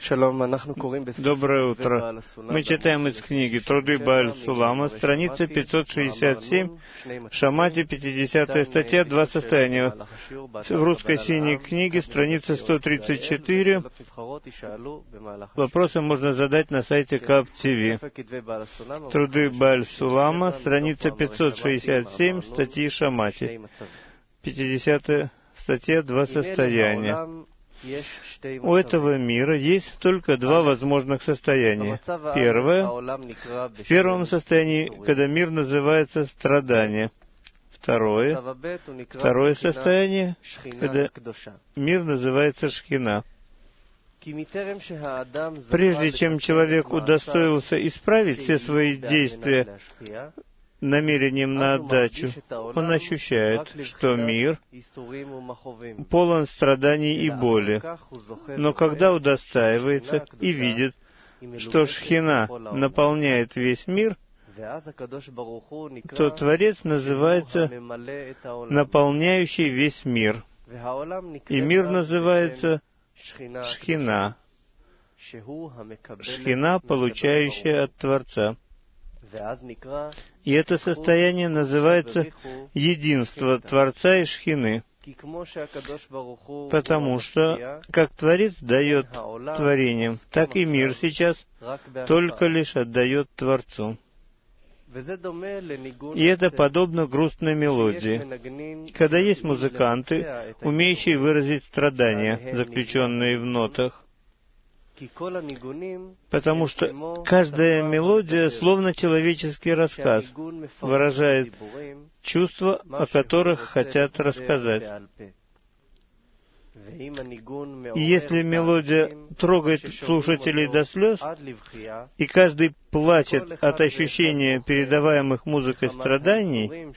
Доброе утро. Мы читаем из книги «Труды Бааль Сулама», страница 567, Шамати, 50-я статья, «Два состояния». В русской синей книге, страница 134. Вопросы можно задать на сайте КАП ТВ. «Труды Бааль Сулама», страница 567, статьи Шамати. 50-я статья, «Два состояния». У этого мира есть только два возможных состояния. Первое, в первом состоянии, когда мир называется страдание. Второе состояние, когда мир называется шхина. Прежде чем человек удостоился исправить все свои действия намерением на отдачу, он ощущает, что мир полон страданий и боли. Но когда удостаивается и видит, что шхина наполняет весь мир, то Творец называется наполняющий весь мир. И мир называется шхина. Шхина, получающая от Творца. И это состояние называется единство Творца и Шхины, потому что, как Творец дает творениям, так и мир сейчас только лишь отдает Творцу. И это подобно грустной мелодии, когда есть музыканты, умеющие выразить страдания, заключенные в нотах, потому что каждая мелодия, словно человеческий рассказ, выражает чувства, о которых хотят рассказать. И если мелодия трогает слушателей до слез, и каждый плачет от ощущения передаваемых музыкой страданий,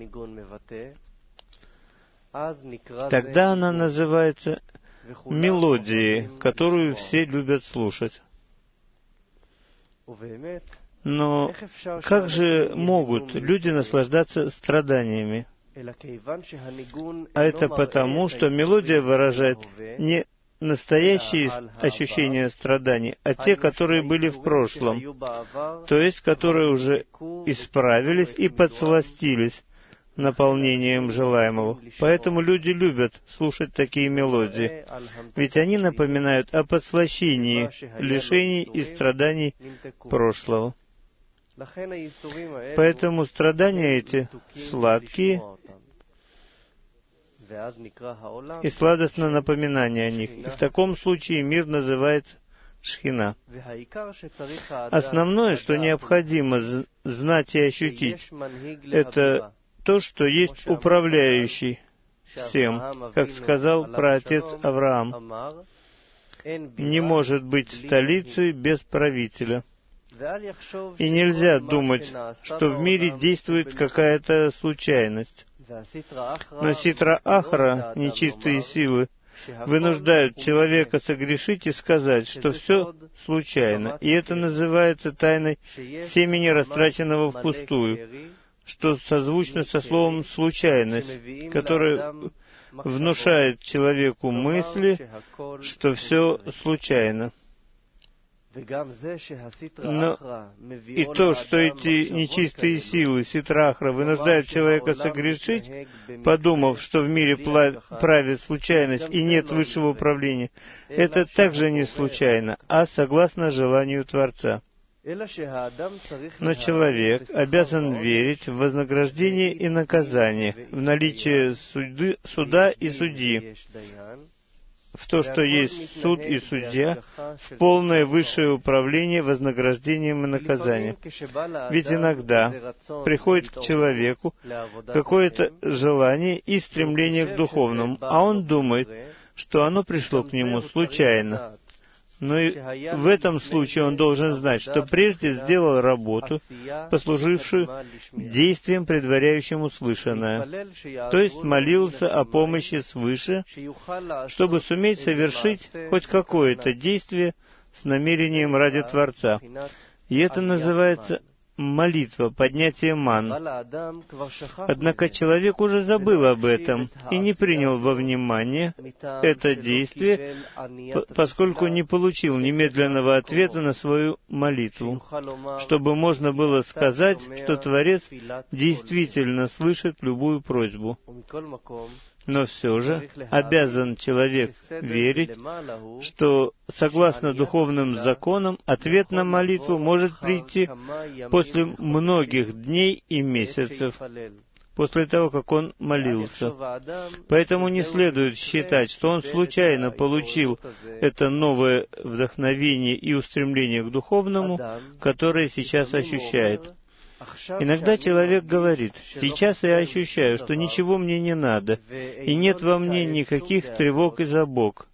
тогда она называется мелодии, которую все любят слушать. Но как же могут люди наслаждаться страданиями? А это потому, что мелодия выражает не настоящие ощущения страданий, а те, которые были в прошлом, то есть, которые уже исправились и подсластились наполнением желаемого. Поэтому люди любят слушать такие мелодии, ведь они напоминают о подслащении лишений и страданий прошлого. Поэтому страдания эти сладкие, и сладостно напоминание о них. И в таком случае мир называется шхина. Основное, что необходимо знать и ощутить, это то, что есть управляющий всем, как сказал праотец Авраам. Не может быть столицы без правителя. И нельзя думать, что в мире действует какая-то случайность. Но ситра ахра, нечистые силы, вынуждают человека согрешить и сказать, что все случайно. И это называется тайной семени, растраченного впустую, что созвучно со словом «случайность», которое внушает человеку мысли, что все случайно. Но и то, что эти нечистые силы, ситра-ахра, вынуждают человека согрешить, подумав, что в мире правит случайность и нет высшего управления, это также не случайно, а согласно желанию Творца. Но человек обязан верить в вознаграждение и наказание, в наличие суда и судьи, в то, что есть суд и судья, в полное высшее управление вознаграждением и наказанием. Ведь иногда приходит к человеку какое-то желание и стремление к духовному, а он думает, что оно пришло к нему случайно. Но и в этом случае он должен знать, что прежде сделал работу, послужившую действием, предваряющим услышанное, то есть молился о помощи свыше, чтобы суметь совершить хоть какое-то действие с намерением ради Творца. И это называется молитва, поднятие ман. Однако человек уже забыл об этом и не принял во внимание это действие, поскольку не получил немедленного ответа на свою молитву, чтобы можно было сказать, что Творец действительно слышит любую просьбу. Но все же обязан человек верить, что, согласно духовным законам, ответ на молитву может прийти после многих дней и месяцев, после того, как он молился. Поэтому не следует считать, что он случайно получил это новое вдохновение и устремление к духовному, которое сейчас ощущает. Иногда человек говорит: «Сейчас я ощущаю, что ничего мне не надо, и нет во мне никаких тревог и забот,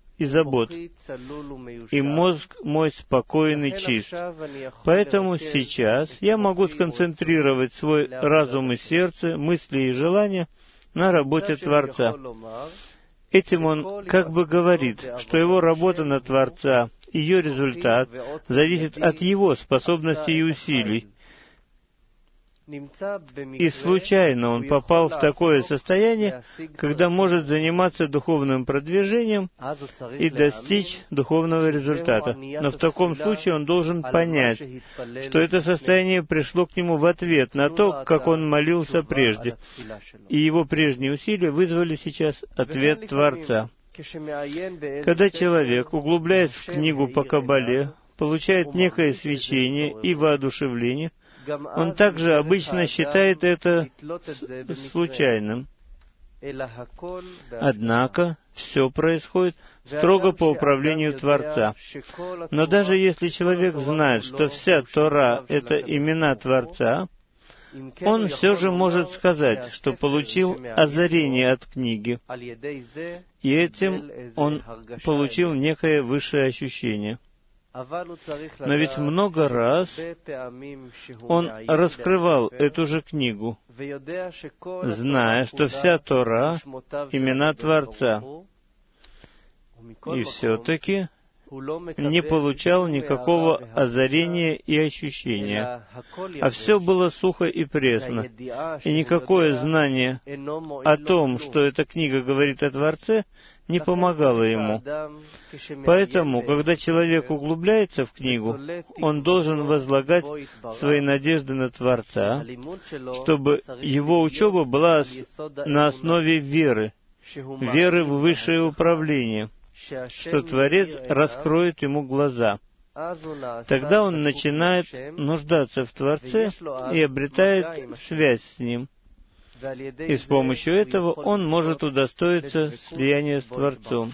и мозг мой спокоен и чист. Поэтому сейчас я могу сконцентрировать свой разум и сердце, мысли и желания на работе Творца». Этим он как бы говорит, что его работа на Творца, ее результат, зависит от его способностей и усилий. И случайно он попал в такое состояние, когда может заниматься духовным продвижением и достичь духовного результата. Но в таком случае он должен понять, что это состояние пришло к нему в ответ на то, как он молился прежде, и его прежние усилия вызвали сейчас ответ Творца. Когда человек углубляется в книгу по Каббале, получает некое свечение и воодушевление, он также обычно считает это случайным. Однако все происходит строго по управлению Творца. Но даже если человек знает, что вся Тора — это имена Творца, он все же может сказать, что получил озарение от книги, и этим он получил некое высшее ощущение. Но ведь много раз он раскрывал эту же книгу, зная, что вся Тора — имена Творца, и все-таки не получал никакого озарения и ощущения, а все было сухо и пресно, и никакое знание о том, что эта книга говорит о Творце, не помогало ему. Поэтому, когда человек углубляется в книгу, он должен возлагать свои надежды на Творца, чтобы его учеба была на основе веры в высшее управление, что Творец раскроет ему глаза. Тогда он начинает нуждаться в Творце и обретает связь с Ним. И с помощью этого он может удостоиться слияния с Творцом.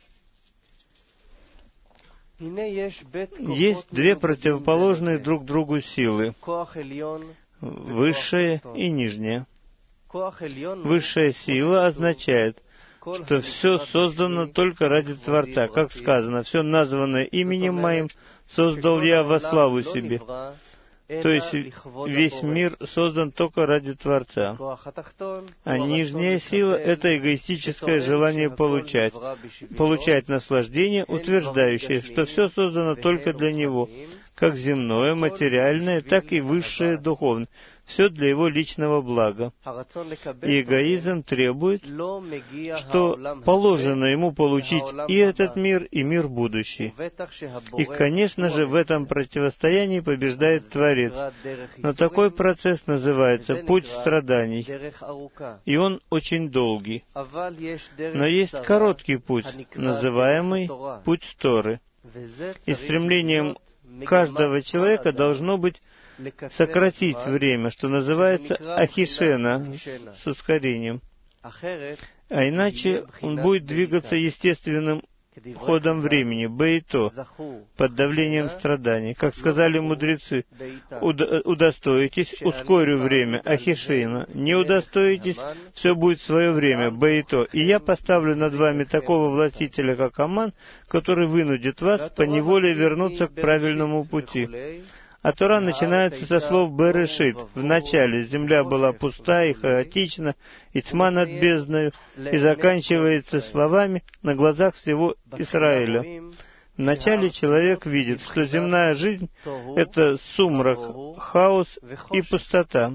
Есть две противоположные друг другу силы — высшая и нижняя. Высшая сила означает, что все создано только ради Творца. Как сказано: «Все названное именем Моим создал Я во славу себе». То есть весь мир создан только ради Творца. А нижняя сила — это эгоистическое желание получать наслаждение, утверждающее, что все создано только для Него, как земное, материальное, так и высшее, духовное. Все для его личного блага. И эгоизм требует, что положено ему получить и этот мир, и мир будущий. И, конечно же, в этом противостоянии побеждает Творец. Но такой процесс называется «путь страданий», и он очень долгий. Но есть короткий путь, называемый «путь Торы». И стремлением каждого человека должно быть сократить время, что называется ахишена, с ускорением. А иначе он будет двигаться естественным ходом времени, бейто, под давлением страданий. Как сказали мудрецы: удостоитесь, ускорю время, ахишена. Не удостоитесь, все будет в свое время, бейто. И я поставлю над вами такого властителя, как Аман, который вынудит вас поневоле вернуться к правильному пути. А Тора начинается со слов «Берешит». В начале земля была пуста и хаотична, и тьма над бездною, и заканчивается словами «на глазах всего Израиля». Вначале человек видит, что земная жизнь — это сумрак, хаос и пустота.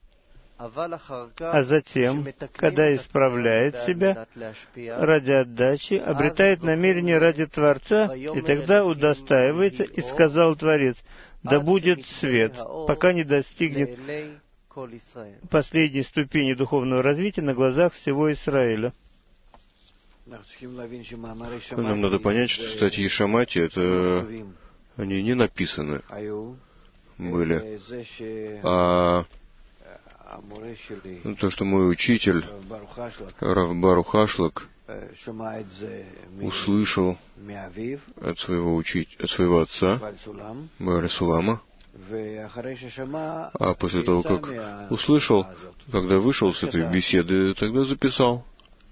А затем, когда исправляет себя ради отдачи, обретает намерение ради Творца, и тогда удостаивается, и сказал Творец: «Да будет свет», пока не достигнет последней ступени духовного развития на глазах всего Израиля. Нам надо понять, что статьи Шамати, это они не написаны были, а то, что мой учитель, Рав Барух Ашлак, услышал от своего отца, Бааля Сулама, а после того, как услышал, когда вышел с этой беседы, тогда записал.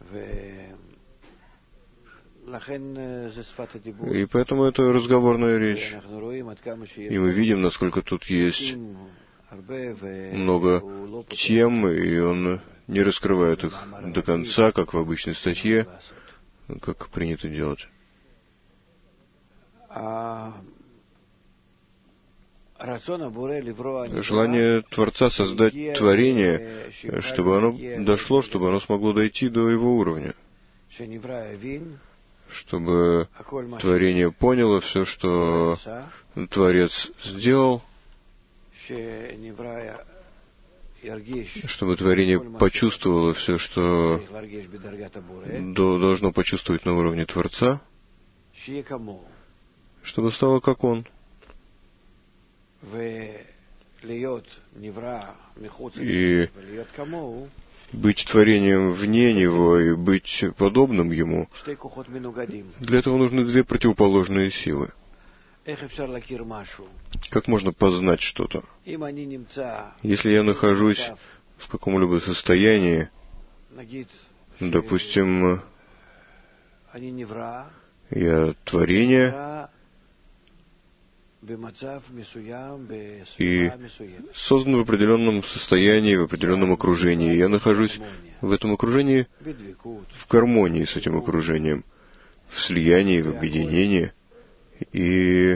И поэтому это разговорная речь. И мы видим, насколько тут есть много тем, и он не раскрывает их до конца, как в обычной статье, как принято делать. Желание Творца создать творение, чтобы оно дошло, чтобы оно смогло дойти до его уровня, чтобы творение поняло все, что Творец сделал, чтобы творение почувствовало все, что должно почувствовать на уровне Творца, чтобы стало как Он. И быть творением вне Него и быть подобным Ему, для этого нужны две противоположные силы. Как можно познать что-то? Если я нахожусь в каком-либо состоянии, допустим, я творение и создан в определенном состоянии, в определенном окружении. Я нахожусь в этом окружении в гармонии с этим окружением, в слиянии, в объединении, и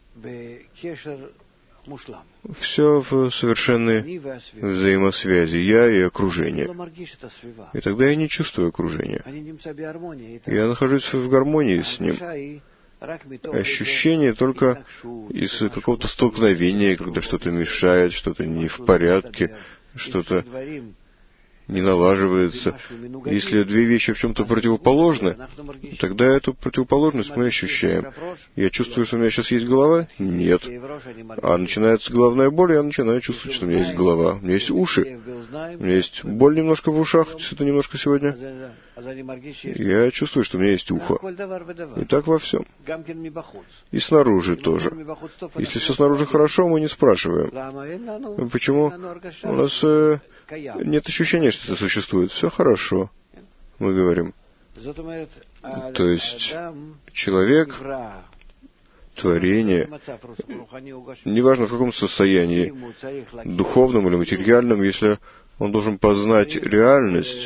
все в совершенной взаимосвязи, я и окружение. И тогда я не чувствую окружения. Я нахожусь в гармонии с ним. Ощущение только из какого-то столкновения, когда что-то мешает, что-то не в порядке, что-то не налаживается. Если две вещи в чем-то противоположны, тогда эту противоположность мы ощущаем. Я чувствую, что у меня сейчас есть голова? Нет. А начинается головная боль, я начинаю чувствовать, что у меня есть голова. У меня есть уши. У меня есть боль немножко в ушах, что-то немножко сегодня. Я чувствую, что у меня есть ухо. И так во всем. И снаружи тоже. Если все снаружи хорошо, мы не спрашиваем. Почему? У нас нет ощущения, что это существует. Все хорошо, мы говорим. То есть человек, творение, неважно в каком состоянии, духовном или материальном, если он должен познать реальность,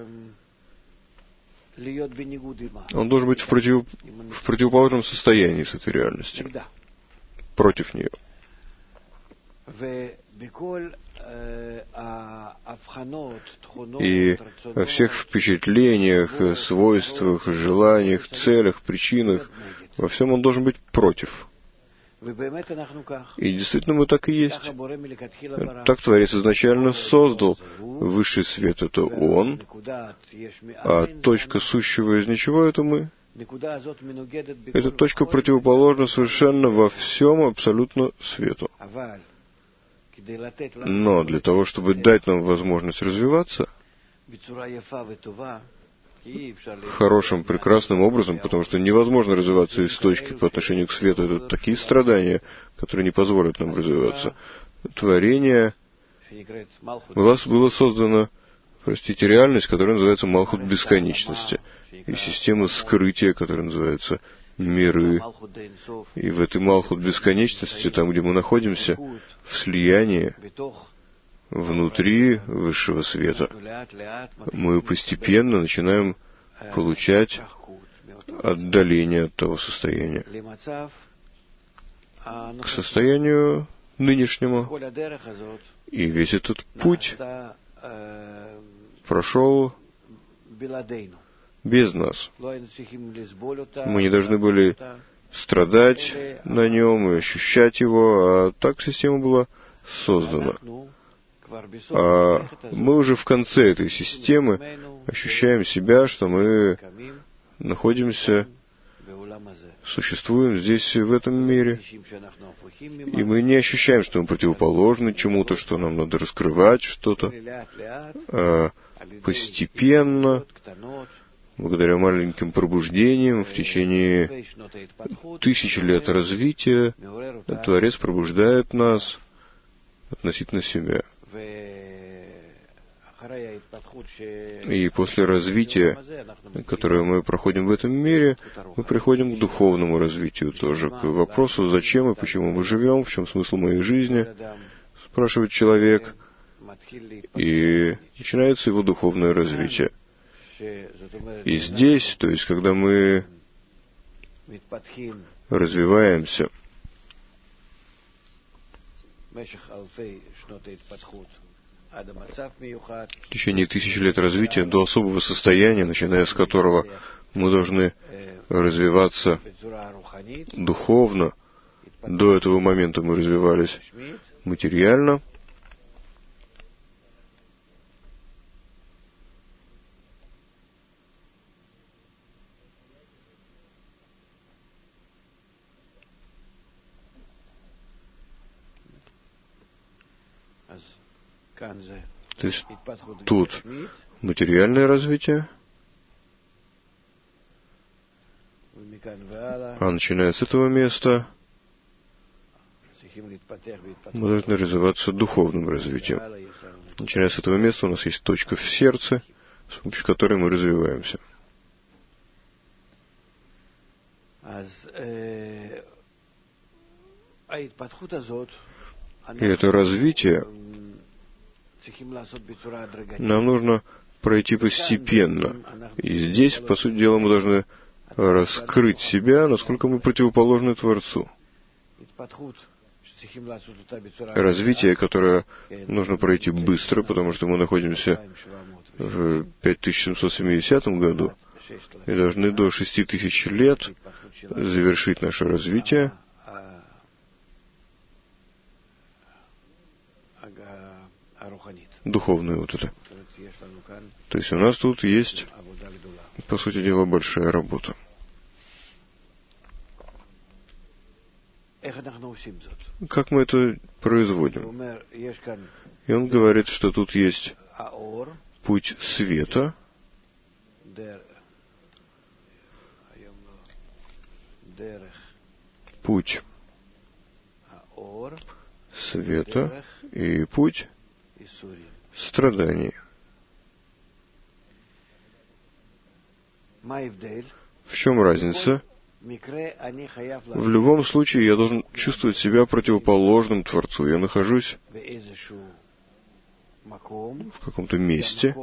он должен быть в противоположном состоянии с этой реальностью, против нее. И во всех впечатлениях, свойствах, желаниях, целях, причинах, во всем он должен быть против. И действительно мы так и есть. Так Творец изначально создал. Высший свет — это Он, а точка сущего из ничего — это мы. Эта точка противоположна совершенно во всем абсолютно свету. Но для того, чтобы дать нам возможность развиваться хорошим, прекрасным образом, потому что невозможно развиваться из точки по отношению к свету. Это такие страдания, которые не позволят нам развиваться. Творение было создано, реальность, которая называется Малхут бесконечности, и система скрытия, которая называется миры. И в этой Малхут бесконечности, там, где мы находимся, в слиянии, внутри высшего света, мы постепенно начинаем получать отдаления от того состояния к состоянию нынешнему. И весь этот путь прошел без нас. Мы не должны были страдать на нем и ощущать его, а так система была создана. А мы уже в конце этой системы ощущаем себя, что мы находимся, существуем здесь, в этом мире. И мы не ощущаем, что мы противоположны чему-то, что нам надо раскрывать что-то. А постепенно, благодаря маленьким пробуждениям, в течение 1000 лет развития, Творец пробуждает нас относительно себя. И после развития, которое мы проходим в этом мире, мы приходим к духовному развитию тоже, к вопросу, зачем и почему мы живем, в чем смысл моей жизни, спрашивает человек, и начинается его духовное развитие. И здесь, то есть, когда мы развиваемся в течение 1000 лет развития до особого состояния, начиная с которого мы должны развиваться духовно. До этого момента мы развивались материально. То есть тут материальное развитие, а начиная с этого места мы должны развиваться духовным развитием. Начиная с этого места у нас есть точка в сердце, с помощью которой мы развиваемся. И это развитие нам нужно пройти постепенно. И здесь, по сути дела, мы должны раскрыть себя, насколько мы противоположны Творцу. Развитие, которое нужно пройти быстро, потому что мы находимся в 5770 году и должны до 6000 лет завершить наше развитие. Духовное вот это. То есть у нас тут есть, по сути дела, большая работа. Как мы это производим? И он говорит, что тут есть путь света, путь света и путь страданий. В чем разница? В любом случае я должен чувствовать себя противоположным Творцу. Я нахожусь в каком-то месте,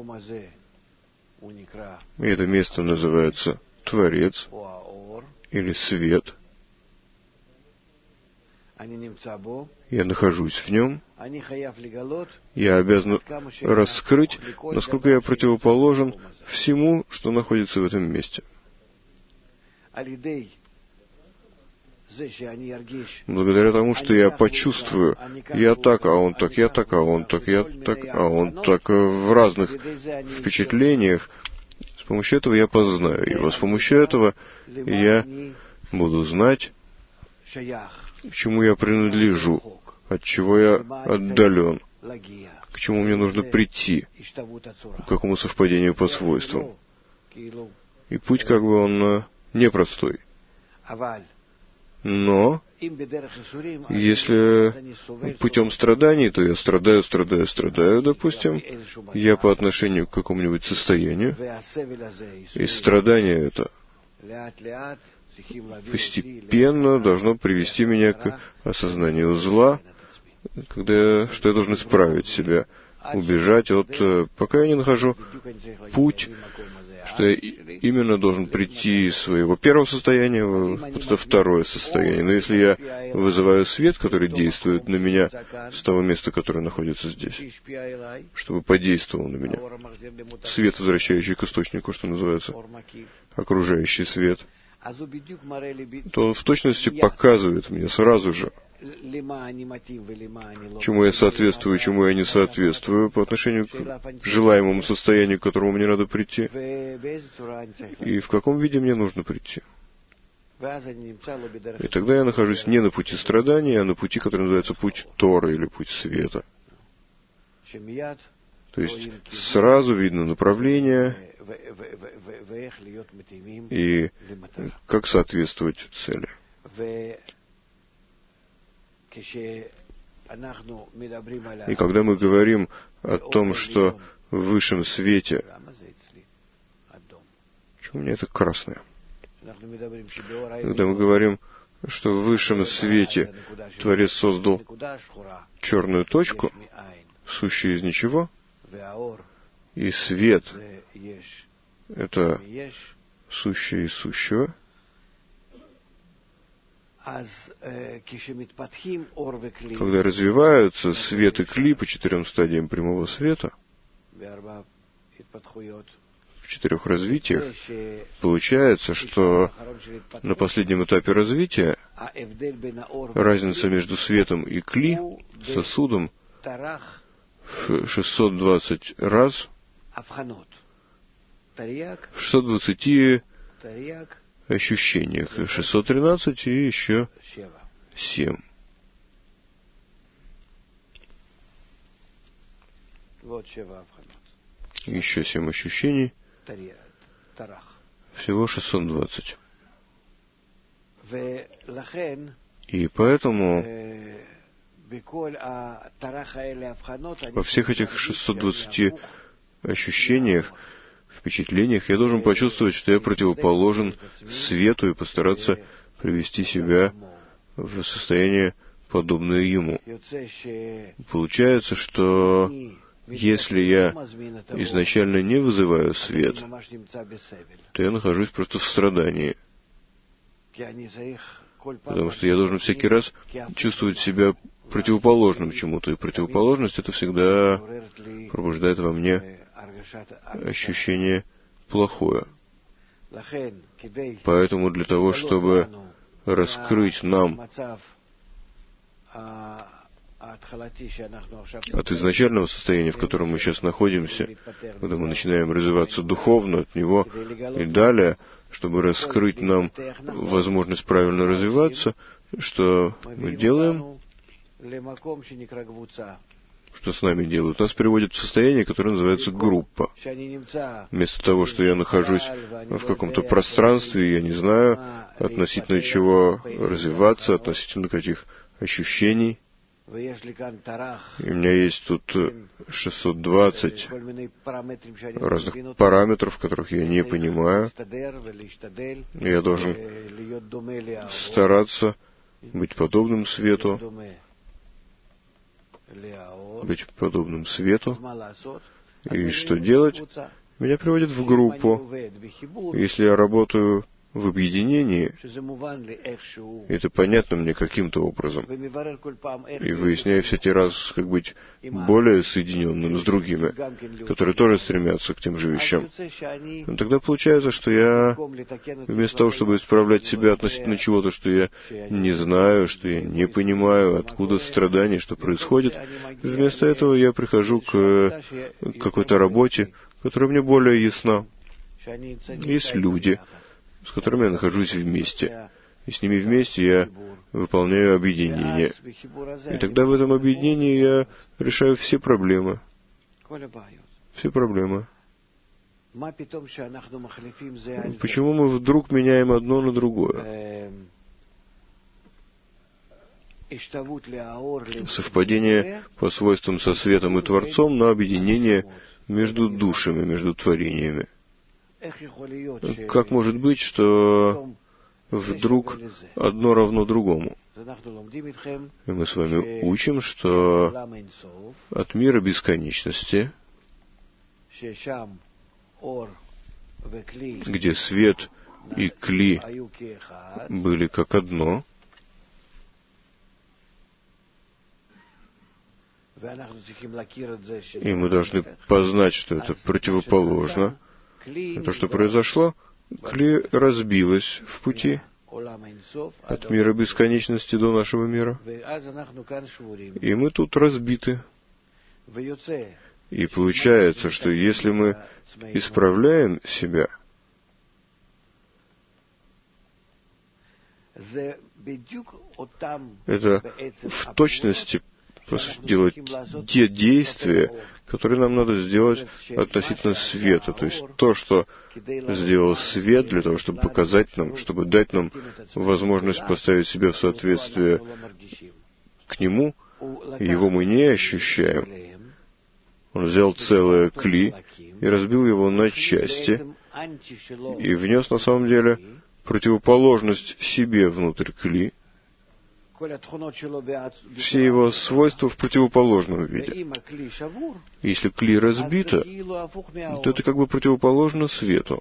и это место называется Творец или Свет. Я нахожусь в нем. Я обязан раскрыть, насколько я противоположен всему, что находится в этом месте. Благодаря тому, что я почувствую, я так, а он так, я так, а он так, я так, а он так, в разных впечатлениях, с помощью этого я познаю его. С помощью этого я буду знать, к чему я принадлежу, от чего я отдален, к чему мне нужно прийти, к какому совпадению по свойствам. И путь, как бы, он непростой. Но если путем страданий, то я страдаю, допустим, я по отношению к какому-нибудь состоянию, и страдание это постепенно должно привести меня к осознанию зла, что я должен исправить себя убежать пока я не нахожу путь, что я именно должен прийти из своего первого состояния в это второе состояние. Но если я вызываю свет, который действует на меня с того места, которое находится здесь, чтобы подействовал на меня, свет, возвращающий к источнику, что называется, окружающий свет, то он в точности показывает мне сразу же, чему я соответствую, чему я не соответствую по отношению к желаемому состоянию, к которому мне надо прийти, и в каком виде мне нужно прийти. И тогда я нахожусь не на пути страданий, а на пути, который называется путь Торы или путь света. То есть сразу видно направление и как соответствовать цели. И когда мы говорим о том, что в высшем свете... Почему у меня это красное? Когда мы говорим, что в высшем свете Творец создал черную точку, сущую из ничего, и свет — это сущее из сущего, когда развиваются свет и кли по 4 стадиям прямого света, в 4 развитиях, получается, что на последнем этапе развития разница между светом и кли, сосудом, в 620 раз, в 620 ощущениях, 613 и еще 7. Еще 7 ощущений. Всего 620. И поэтому во всех этих 620 ощущениях, впечатлениях, я должен почувствовать, что я противоположен свету и постараться привести себя в состояние, подобное ему. Получается, что если я изначально не вызываю свет, то я нахожусь просто в страдании. Потому что я должен всякий раз чувствовать себя противоположным чему-то. И противоположность — это всегда пробуждает во мне ощущение плохое. Поэтому для того, чтобы раскрыть нам от изначального состояния, в котором мы сейчас находимся, когда мы начинаем развиваться духовно от него и далее, чтобы раскрыть нам возможность правильно развиваться, что мы делаем? Что с нами делают? Нас приводят в состояние, которое называется группа. Вместо того, что я нахожусь в каком-то пространстве, я не знаю, относительно чего развиваться, относительно каких ощущений. И у меня есть тут 620 разных параметров, которых я не понимаю. И я должен стараться быть подобным свету, И что делать? Меня приводят в группу. Если я работаю в объединении, это понятно мне каким-то образом. И выясняю всякий раз, как быть более соединенным с другими, которые тоже стремятся к тем же вещам. Но тогда получается, что я, вместо того, чтобы исправлять себя относительно чего-то, что я не знаю, что я не понимаю, откуда страдания, что происходит, вместо этого я прихожу к какой-то работе, которая мне более ясна. Есть люди, с которыми я нахожусь вместе. И с ними вместе я выполняю объединение. И тогда в этом объединении я решаю все проблемы. Все проблемы. Почему мы вдруг меняем одно на другое? Совпадение по свойствам со светом и Творцом, но объединение между душами, между творениями. Как может быть, что вдруг одно равно другому? И мы с вами учим, что от мира бесконечности, где свет и кли были как одно, и мы должны познать, что это противоположно. И то, что произошло, кли разбилось в пути от мира бесконечности до нашего мира. И мы тут разбиты. И получается, что если мы исправляем себя, это в точности делать те действия, которые нам надо сделать относительно света. То есть то, что сделал свет для того, чтобы показать нам, чтобы дать нам возможность поставить себя в соответствие к нему, его мы не ощущаем. Он взял целое кли и разбил его на части и внес на самом деле противоположность себе внутрь кли, все его свойства в противоположном виде. Если кли разбито, то это как бы противоположно свету,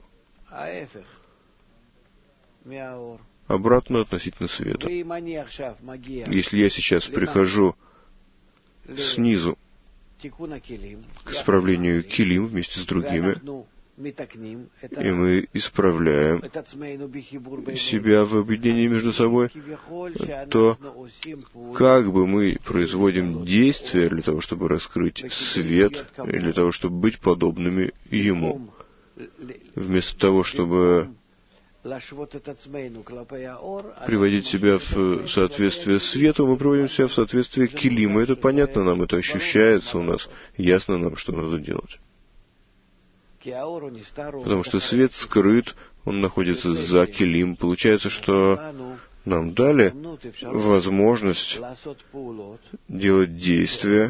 обратно относительно света. Если я сейчас прихожу снизу к исправлению килим вместе с другими, и мы исправляем себя в объединении между собой, то как бы мы производим действия для того, чтобы раскрыть свет, и для того, чтобы быть подобными ему, вместо того, чтобы приводить себя в соответствие свету, мы приводим себя в соответствие килиму. Это понятно нам, это ощущается у нас, ясно нам, что надо делать. Потому что свет скрыт, он находится за килим. Получается, что нам дали возможность делать действия,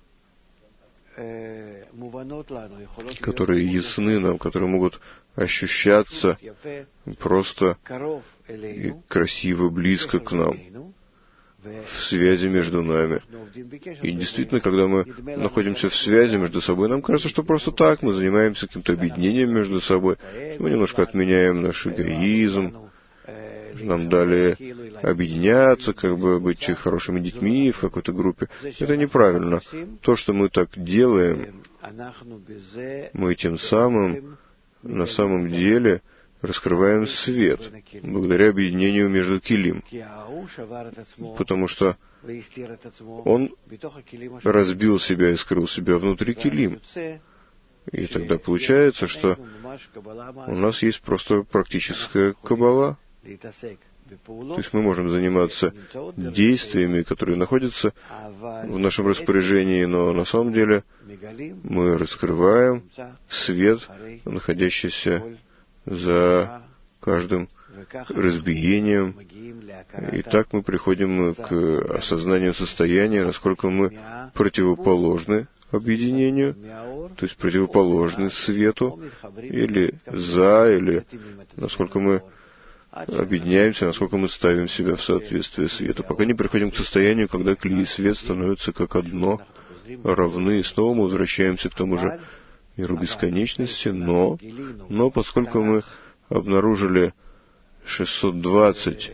которые ясны нам, которые могут ощущаться просто и красиво, близко к нам, в связи между нами. И действительно, когда мы находимся в связи между собой, нам кажется, что просто так мы занимаемся каким-то объединением между собой. Мы немножко отменяем наш эгоизм. Нам дали объединяться, как бы быть хорошими детьми в какой-то группе. Это неправильно. То, что мы так делаем, мы тем самым на самом деле раскрываем свет, благодаря объединению между килим. Потому что он разбил себя и скрыл себя внутри килим. И тогда получается, что у нас есть просто практическая каббала. То есть мы можем заниматься действиями, которые находятся в нашем распоряжении, но на самом деле мы раскрываем свет, находящийся за каждым разбиением. И так мы приходим к осознанию состояния, насколько мы противоположны объединению, то есть противоположны свету, или за, или насколько мы объединяемся, насколько мы ставим себя в соответствие свету, пока не приходим к состоянию, когда кли и свет становятся как одно, равны, и снова мы возвращаемся к тому же миру бесконечности, но поскольку мы обнаружили 620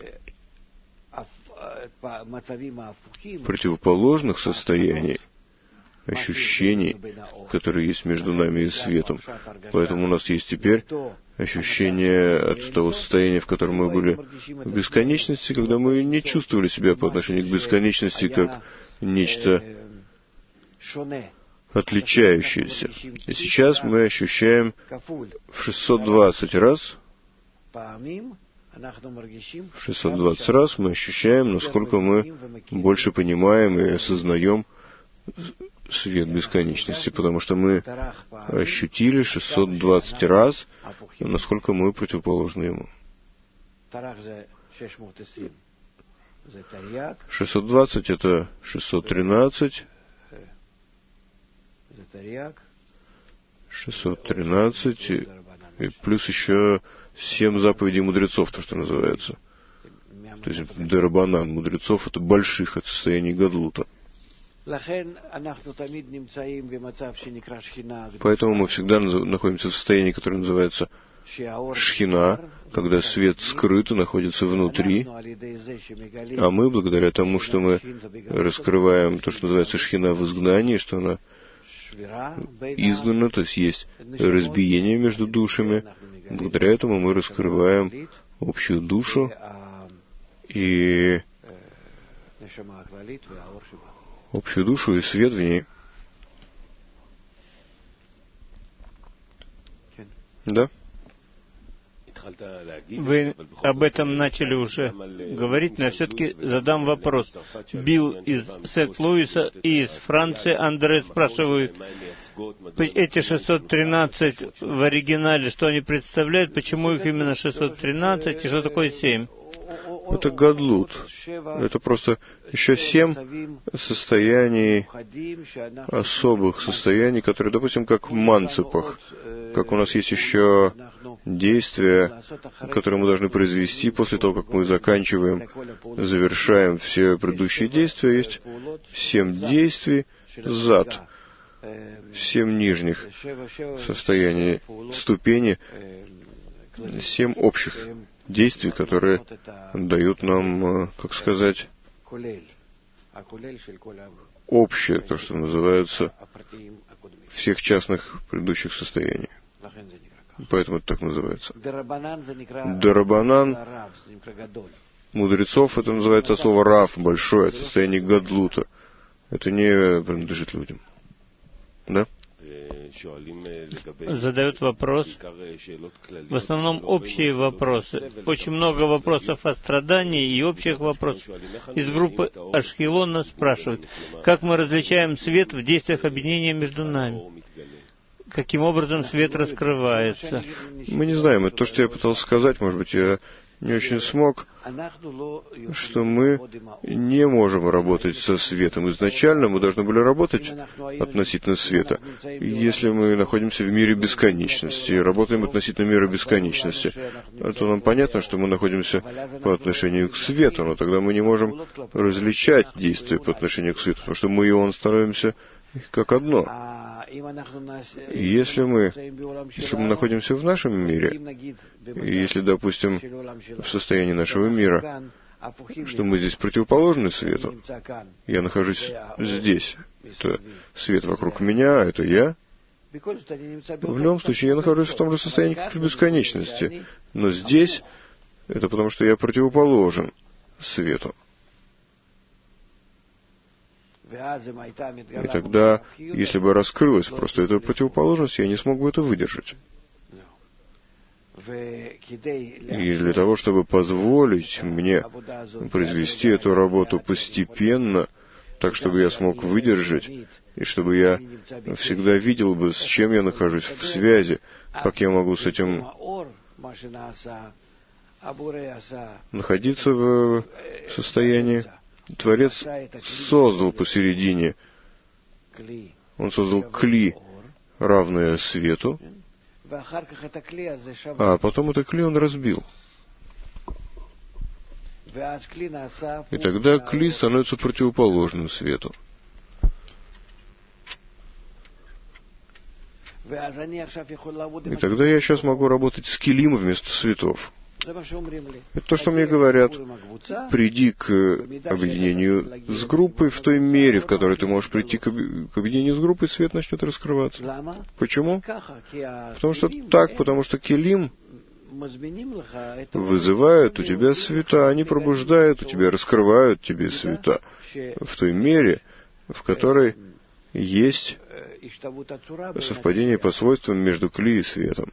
противоположных состояний, ощущений, которые есть между нами и светом, поэтому у нас есть теперь ощущение от того состояния, в котором мы были в бесконечности, когда мы не чувствовали себя по отношению к бесконечности как нечто отличающееся. И сейчас мы ощущаем в 620 раз, мы ощущаем, насколько мы больше понимаем и осознаем свет бесконечности, потому что мы ощутили 620 раз, насколько мы противоположны ему. 620 — это 613, 613, и плюс еще 7 заповедей мудрецов, то, что называется. То есть дарабанан мудрецов — это больших от состояния гадлута. Поэтому мы всегда находимся в состоянии, которое называется шхина, когда свет скрыт и находится внутри, а мы, благодаря тому, что мы раскрываем то, что называется шхина в изгнании, что она изгнана, то есть разбиение между душами, благодаря этому мы раскрываем общую душу и свет в ней. Да? Вы об этом начали уже говорить, но я все-таки задам вопрос. Билл из Сент-Луиса и из Франции Андре спрашивают, эти 613 в оригинале, что они представляют, почему их именно 613 и что такое 7? Это гадлут. Это просто еще 7 состояний, особых состояний, которые, допустим, как в манципах. Как у нас есть еще действия, которые мы должны произвести после того, как мы заканчиваем, завершаем все предыдущие действия. Есть 7 действий зад, 7 нижних состояний, ступени, 7 общих действий, которые дают нам, как сказать, общее, то, что называется, всех частных предыдущих состояний. Поэтому это так называется. Дарабанан мудрецов, это называется от слова рав, большое, от состояния гадлута. Это не принадлежит людям. Да? Задают вопрос, в основном общие вопросы. Очень много вопросов о страдании и общих вопросов. Из группы Ашхелона спрашивают, как мы различаем свет в действиях объединения между нами? Каким образом свет раскрывается? Мы не знаем. Это то, что я пытался сказать. Может быть, я не очень смог, что мы не можем работать со светом. Изначально мы должны были работать относительно света. Если мы находимся в мире бесконечности, работаем относительно мира бесконечности, то нам понятно, что мы находимся по отношению к свету, но тогда мы не можем различать действия по отношению к свету, потому что мы и он становимся как одно. Если мы находимся в нашем мире, и если, допустим, в состоянии нашего мира, что мы здесь противоположны свету, я нахожусь здесь, это свет вокруг меня, это я, в любом случае я нахожусь в том же состоянии, как в бесконечности, но здесь это потому, что я противоположен свету. И тогда, если бы раскрылась просто эта противоположность, я не смог бы это выдержать. И для того, чтобы позволить мне произвести эту работу постепенно, так, чтобы я смог выдержать, и чтобы я всегда видел бы, с чем я нахожусь в связи, как я могу с этим находиться в состоянии. Творец создал посередине, он создал кли, равное свету, а потом это кли он разбил. И тогда кли становится противоположным свету. И тогда я сейчас могу работать с килим вместо светов. Это то, что мне говорят. Приди к объединению с группой в той мере, в которой ты можешь прийти к объединению с группой, свет начнет раскрываться. Почему? Потому что килим вызывают у тебя света, они пробуждают у тебя, раскрывают тебе света в той мере, в которой есть совпадение по свойствам между кли и светом.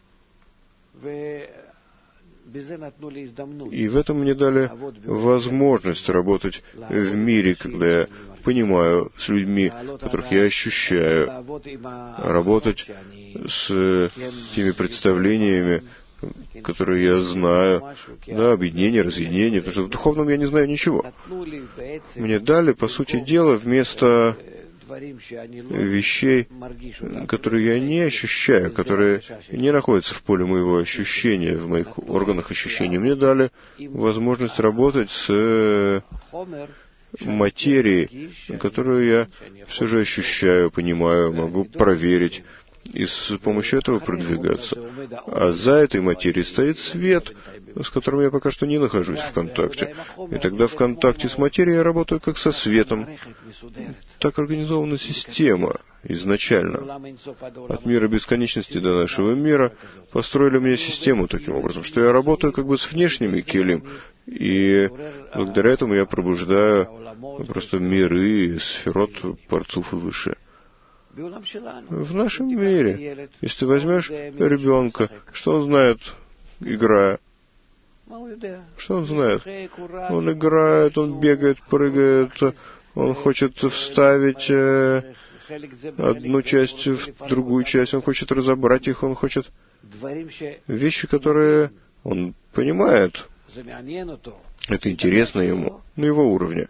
И в этом мне дали возможность работать в мире, когда я понимаю с людьми, которых я ощущаю, работать с теми представлениями, которые я знаю, да, объединение, разъединение, потому что в духовном я не знаю ничего. Мне дали, по сути дела, вместо вещей, которые я не ощущаю, которые не находятся в поле моего ощущения, в моих органах ощущения. Мне дали возможность работать с материей, которую я все же ощущаю, понимаю, могу проверить и с помощью этого продвигаться. А за этой материей стоит свет, с которым я пока что не нахожусь в контакте. И тогда в контакте с материей я работаю как со светом. Так организована система изначально. От мира бесконечности до нашего мира построили мне систему таким образом, что я работаю как бы с внешними келим, и благодаря этому я пробуждаю просто миры, сферот, парцуф и выше. В нашем мире, если ты возьмешь ребенка, что он знает, играя? Что он знает? Он играет, он бегает, прыгает, он хочет вставить одну часть в другую часть, он хочет разобрать их, он хочет вещи, которые он понимает. Это интересно ему, на его уровне.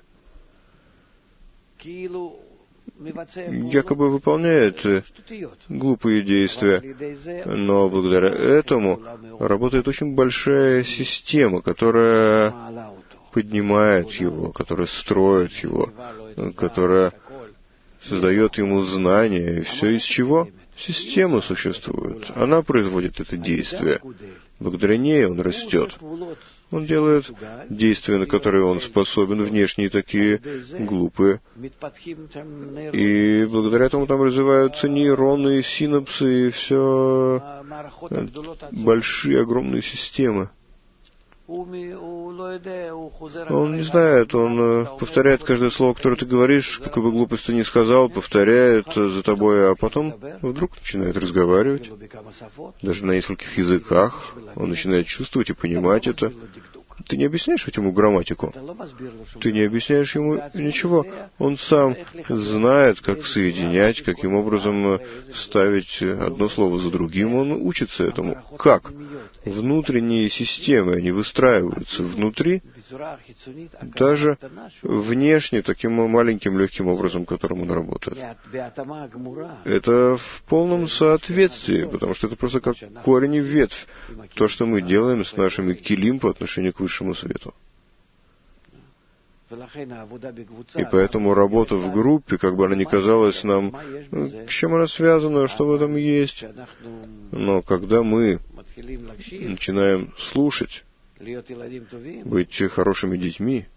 Якобы выполняет глупые действия, но благодаря этому работает очень большая система, которая поднимает его, которая строит его, которая создает ему знания. И все из чего? Система существует. Она производит это действие. Благодаря ней он растет. Он делает действия, на которые он способен, внешние такие, глупые. И благодаря этому там развиваются нейроны, синапсы, и все большие, огромные системы. Он не знает, он повторяет каждое слово, которое ты говоришь, какой бы глупость ты ни сказал, повторяет за тобой, а потом вдруг начинает разговаривать, даже на нескольких языках, он начинает чувствовать и понимать это. Ты не объясняешь этому грамматику, ты не объясняешь ему ничего. Он сам знает, как соединять, каким образом ставить одно слово за другим, он учится этому. Как? Внутренние системы, они выстраиваются внутри, даже внешне, таким маленьким легким образом, которым он работает. Это в полном соответствии, потому что это просто как корень и ветвь, то, что мы делаем с нашими килим по отношению к высшему свету. И поэтому работа в группе, как бы она ни казалась нам, с чем она связана, что в этом есть. Но когда мы начинаем слушать, быть хорошими детьми,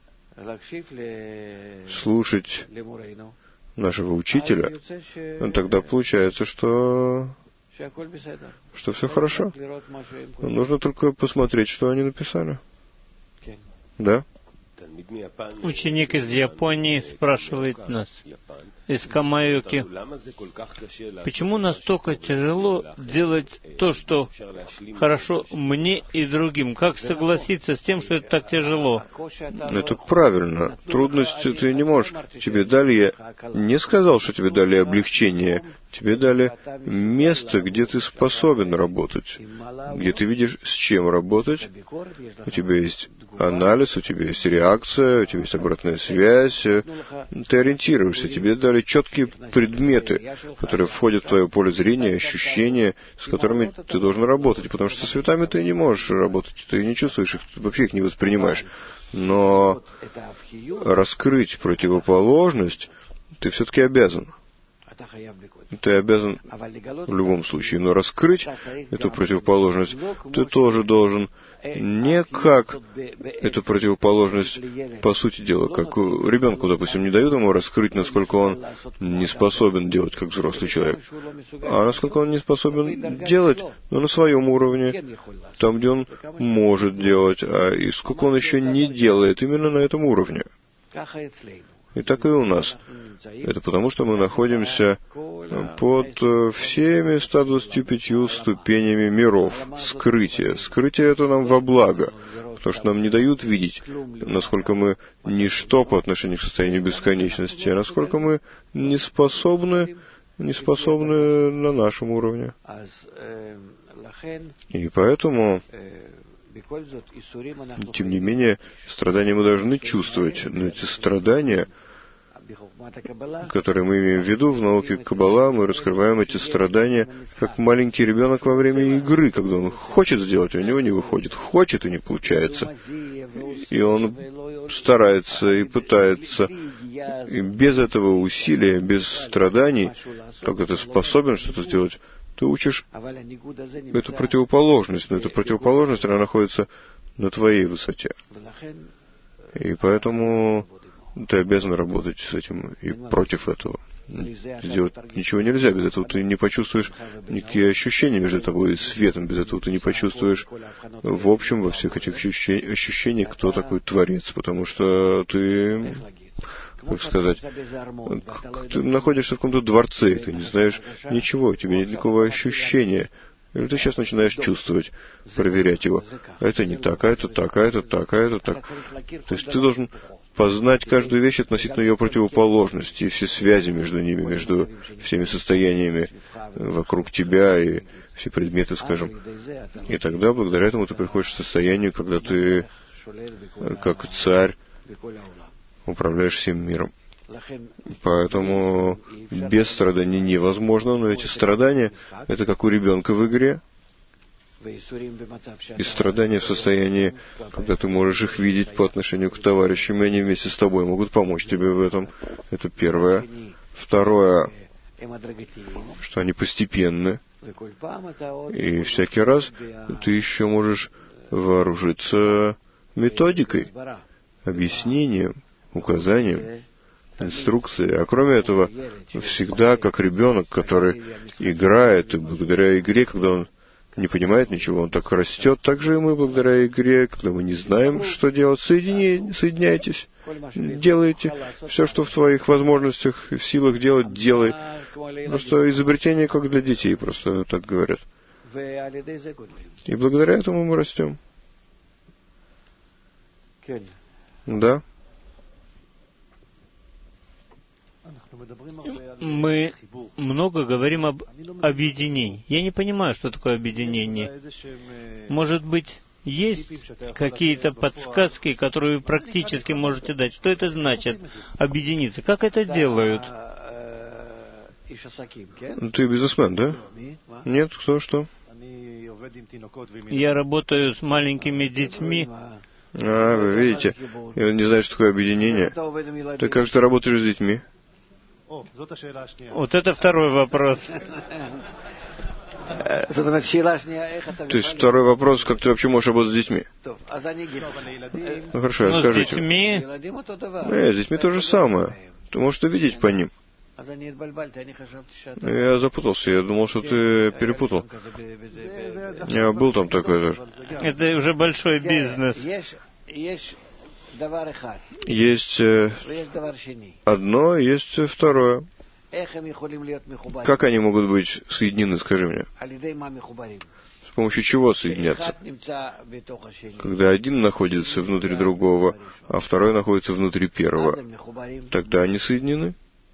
слушать нашего учителя, тогда получается, что все хорошо. Нужно только посмотреть, что они написали. Да? Ученик из Японии спрашивает нас, из Камаюки, почему настолько тяжело делать то, что хорошо мне и другим? Как согласиться с тем, что это так тяжело? Это правильно. Трудность ты не можешь. Тебе дали, я не сказал, что тебе дали облегчение. Тебе дали место, где ты способен работать, где ты видишь, с чем работать. У тебя есть анализ, у тебя есть реакция, у тебя есть обратная связь. Ты ориентируешься. Тебе дали четкие предметы, которые входят в твое поле зрения, ощущения, с которыми ты должен работать. Потому что со цветами ты не можешь работать, ты не чувствуешь их, вообще их не воспринимаешь. Но раскрыть противоположность ты все-таки обязан. Ты обязан в любом случае, но раскрыть эту противоположность ты тоже должен не как эту противоположность, по сути дела, как ребенку, допустим, не дают ему раскрыть, насколько он не способен делать, как взрослый человек, а насколько он не способен делать, но на своем уровне, там, где он может делать, и сколько он еще не делает, именно на этом уровне. И так и у нас. Это потому, что мы находимся под всеми 125 ступенями миров. Скрытие. Скрытие — это нам во благо, потому что нам не дают видеть, насколько мы ничто по отношению к состоянию бесконечности, а насколько мы не способны на нашем уровне. И поэтому, тем не менее, страдания мы должны чувствовать, но эти страдания которые мы имеем в виду в науке Каббала, мы раскрываем эти страдания, как маленький ребенок во время игры, когда он хочет сделать, у него не выходит, хочет и не получается. И он старается и пытается, и без этого усилия, без страданий, когда ты способен что-то сделать, ты учишь эту противоположность, но эта противоположность, она находится на твоей высоте. И поэтому ты обязан работать с этим и против этого. Сделать ничего нельзя, без этого ты не почувствуешь никакие ощущения между тобой и светом, без этого ты не почувствуешь в общем во всех этих ощущениях, кто такой Творец, потому что ты, как сказать, ты находишься в каком-то дворце, и ты не знаешь ничего, у тебя нет никакого ощущения. И ты сейчас начинаешь чувствовать, проверять его. Это не так, а это так, а это так, а это так. То есть ты должен познать каждую вещь относительно ее противоположности и все связи между ними, между всеми состояниями вокруг тебя и все предметы, скажем. И тогда, благодаря этому, ты приходишь к состоянию, когда ты, как царь, управляешь всем миром. Поэтому без страданий невозможно, но эти страдания — это как у ребенка в игре. И страдания в состоянии, когда ты можешь их видеть по отношению к товарищам, и они вместе с тобой могут помочь тебе в этом. Это первое. Второе, что они постепенны. И всякий раз ты еще можешь вооружиться методикой, объяснением, указанием, инструкции. А кроме этого, всегда как ребенок, который играет, и благодаря игре, когда он не понимает ничего, он так растет, так же и мы благодаря игре, когда мы не знаем, что делать, соединяйтесь, делайте все, что в твоих возможностях и в силах делать, делай. Просто изобретение как для детей, просто так говорят. И благодаря этому мы растем. Да. Мы много говорим об объединении. Я не понимаю, что такое объединение. Может быть, есть какие-то подсказки, которые вы практически можете дать? Что это значит объединиться? Как это делают? Ты бизнесмен, да? Нет, кто что? Я работаю с маленькими детьми. Вы видите, и он не знает, что такое объединение. Ты как же ты работаешь с детьми? Вот это второй вопрос. То есть второй вопрос, как ты вообще можешь работать с детьми? Ну хорошо, скажите. С детьми? С детьми то же самое. Ты можешь увидеть по ним. Я запутался, я думал, что ты перепутал. Я был там такой тоже. Это уже большой бизнес. Есть одно, есть второе. Как они могут быть соединены, скажи мне? С помощью чего соединяться? Когда один находится внутри другого, а второй находится внутри первого, тогда они соединены.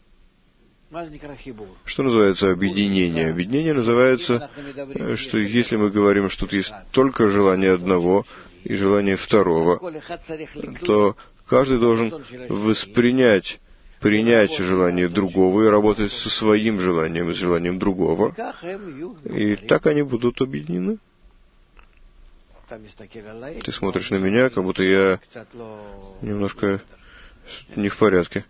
Что называется объединение? Объединение называется, что если мы говорим, что тут есть только желание одного и желание второго, то каждый должен принять желание другого и работать со своим желанием и с желанием другого. И так они будут объединены. Ты смотришь на меня, как будто я немножко не в порядке.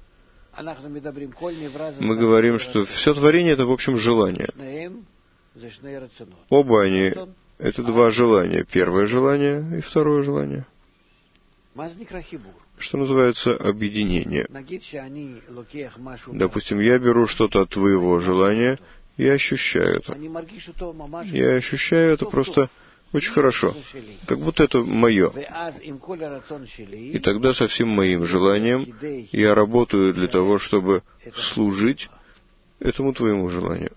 Мы говорим, что все творение — это, в общем, желание. Оба они — это два желания. Первое желание и второе желание. Что называется объединение. Допустим, я беру что-то от твоего желания и ощущаю это. Я ощущаю это просто очень хорошо, как будто это мое. И тогда со всем моим желанием я работаю для того, чтобы служить этому твоему желанию.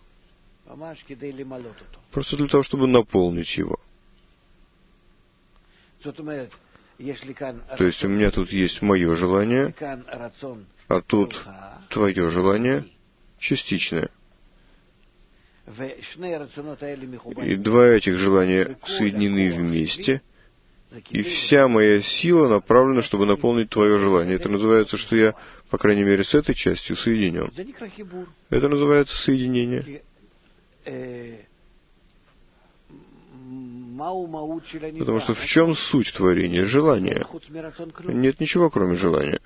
Просто для того, чтобы наполнить его. То есть у меня тут есть мое желание, а тут твое желание частичное. И два этих желания соединены вместе, и вся моя сила направлена, чтобы наполнить твое желание. Это называется, что я по крайней мере, с этой частью соединен. Это называется соединение. Потому что в чем суть творения? Желание. Нет ничего, кроме желания.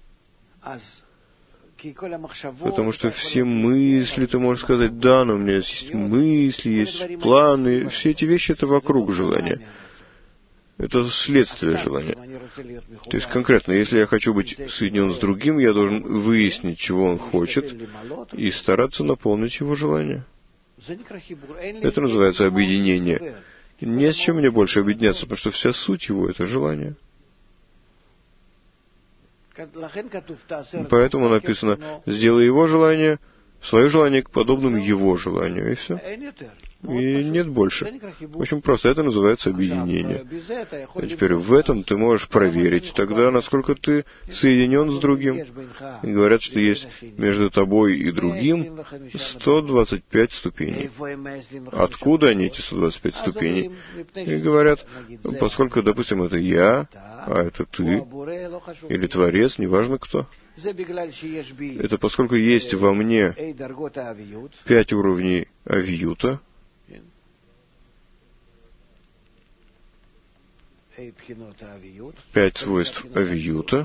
Потому что все мысли, ты можешь сказать, да, но у меня есть мысли, есть планы. Все эти вещи — это вокруг желания. Это следствие желания. То есть конкретно, если я хочу быть соединен с другим, я должен выяснить, чего он хочет, и стараться наполнить его желание. Это называется объединение. Не с чем мне больше объединяться, потому что вся суть его — это желание. Поэтому написано: сделай его желание, свое желание к подобным его желанию, и все. И нет больше. Очень просто. Это называется объединение. А теперь в этом ты можешь проверить тогда, насколько ты соединен с другим. И говорят, что есть между тобой и другим 125 ступеней. Откуда они, эти 125 ступеней? И говорят, поскольку, допустим, это я, а это ты, или Творец, неважно кто. Это поскольку есть во мне 5 уровней авиюта, 5 свойств авиюта.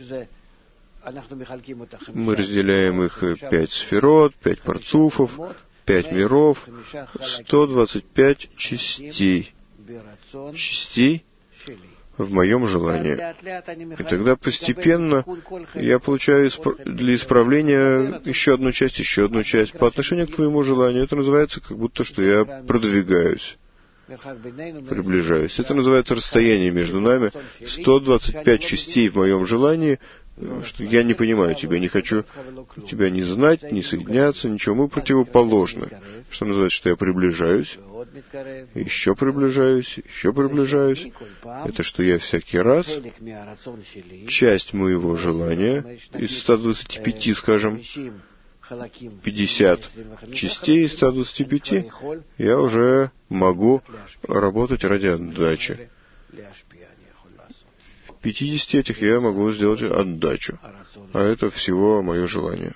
Мы разделяем их 5 сферот, 5 парцуфов, 5 миров, 125 частей. Частей в моем желании. И тогда постепенно я получаю для исправления еще одну часть по отношению к твоему желанию. Это называется как будто, что я продвигаюсь, приближаюсь. Это называется расстояние между нами. 125 частей в моем желании, что я не понимаю тебя, не хочу тебя ни знать, ни соединяться, ничего. Мы противоположны. Что называется, что я приближаюсь, еще приближаюсь, еще приближаюсь. Это что я всякий раз часть моего желания из 125, скажем, 50 частей из 125, я уже могу работать ради отдачи. В 50 этих я могу сделать отдачу. А это всего мое желание.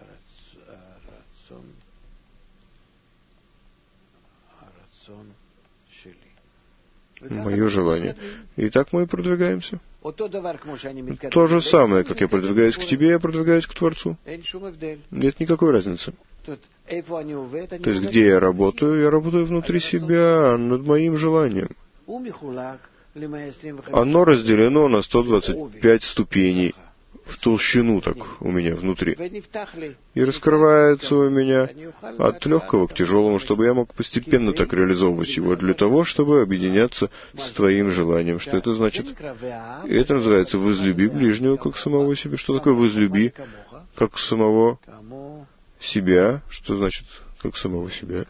Мое желание. И так мы и продвигаемся. То же самое, как я продвигаюсь к тебе, я продвигаюсь к Творцу. Нет никакой разницы. То есть, где я работаю внутри себя, над моим желанием. Оно разделено на 125 ступеней, в толщину так у меня внутри. И раскрывается у меня от легкого к тяжелому, чтобы я мог постепенно так реализовывать его, для того, чтобы объединяться с твоим желанием. Что это значит? И это называется «возлюби ближнего, как самого себя». Что такое «возлюби, как самого себя»? Что значит «как самого себя»?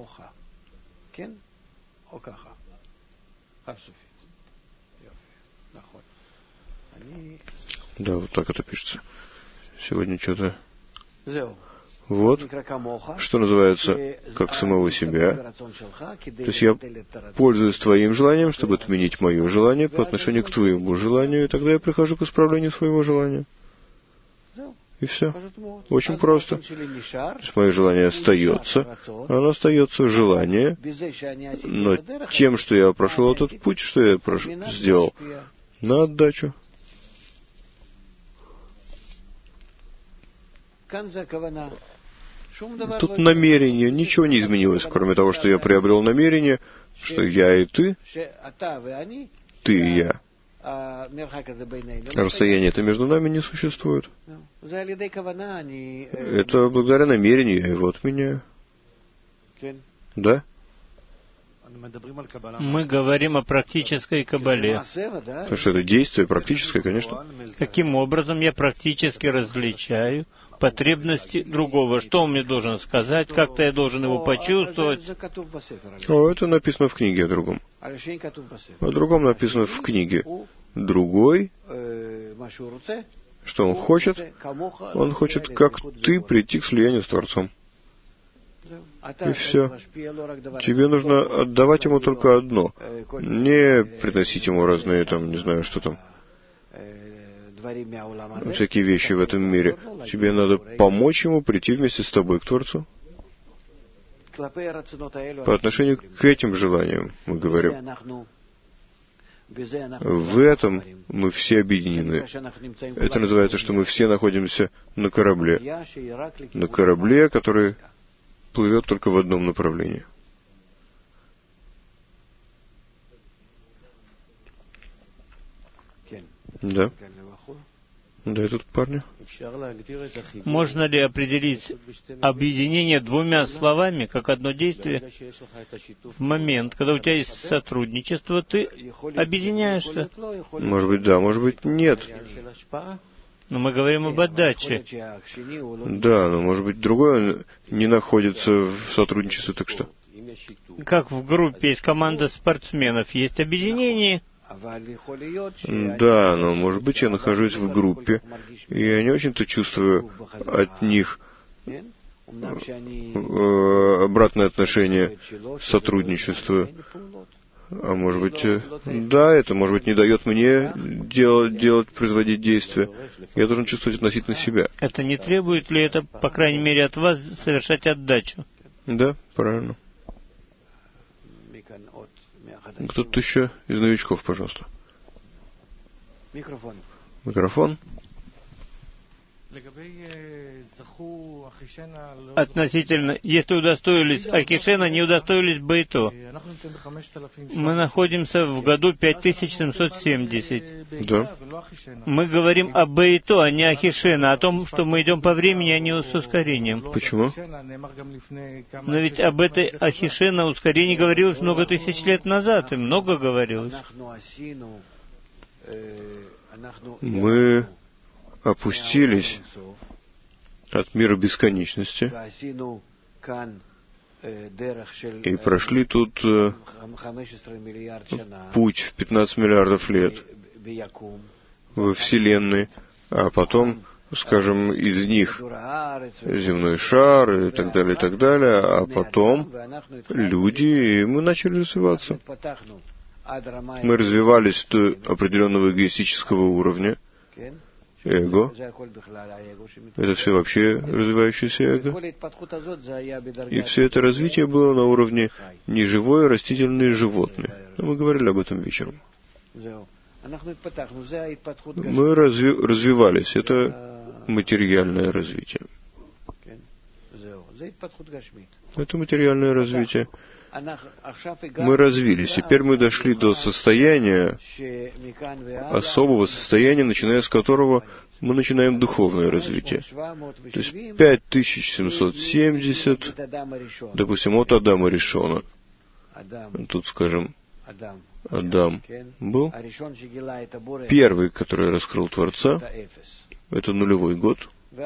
Да, вот так это пишется. Сегодня что-то... Вот, что называется, как самого себя. То есть я пользуюсь твоим желанием, чтобы отменить мое желание по отношению к твоему желанию, и тогда я прихожу к исправлению своего желания. И все. Очень просто. То есть мое желание остается. Оно остается желание. Но тем, что я прошел этот путь, что я сделал? На отдачу. Тут намерение, ничего не изменилось, кроме того, что я приобрел намерение, что я и ты и я. Расстояние это между нами не существует. Это благодаря намерению я его отменяю. Да? Мы говорим о практической кабале. Потому что это действие практическое, конечно. Каким образом я практически различаю потребности другого? Что он мне должен сказать? Как-то я должен его почувствовать? Это написано в книге о другом. О другом написано в книге. Другой, что он хочет, как ты, прийти к слиянию с Творцом. И все. Тебе нужно отдавать ему только одно. Не приносить ему разные, там, не знаю, что там, всякие вещи в этом мире. Тебе надо помочь ему прийти вместе с тобой к Творцу. По отношению к этим желаниям мы говорим. В этом мы все объединены. Это называется, что мы все находимся на корабле. На корабле, который плывет только в одном направлении. Да. Да, этот парень. Можно ли определить объединение двумя словами, как одно действие? В момент, когда у тебя есть сотрудничество, ты объединяешься. Может быть, да, может быть, нет. Но мы говорим об отдаче. Да, но может быть, другое не находится в сотрудничестве, так что. Как в группе есть команда спортсменов, есть объединение. Да, но может быть я нахожусь в группе, и я не очень-то чувствую от них обратное отношение сотрудничества. А может быть, да, это может быть не дает мне производить действия. Я должен чувствовать относительно себя. Это не требует ли это, по крайней мере, от вас совершать отдачу? Да, правильно. Кто-то еще из новичков, пожалуйста. Микрофон. Относительно, если удостоились Акишена, не удостоились Бейто. Мы находимся в году 5770. Да. Мы говорим о Бейто, а не о Акишена, о том, что мы идем по времени, а не с ускорением. Почему? Но ведь об этой Акишена ускорении говорилось много тысяч лет назад, и много говорилось. Мы опустились от мира бесконечности и прошли тут путь в 15 миллиардов лет во Вселенной, а потом, скажем, из них земной шар и так далее, а потом люди, и мы начали развиваться. Мы развивались до определенного эгоистического уровня, эго. Это все вообще развивающееся эго. И все это развитие было на уровне неживое, растительное и животное. Мы говорили об этом вечером. Мы развивались. Это материальное развитие. Это материальное развитие. Мы развились. Теперь мы дошли до состояния, особого состояния, начиная с которого мы начинаем духовное развитие. То есть 5770, допустим, от Адама Ришона. Тут, скажем, Адам был первый, который раскрыл Творца. Это нулевой год.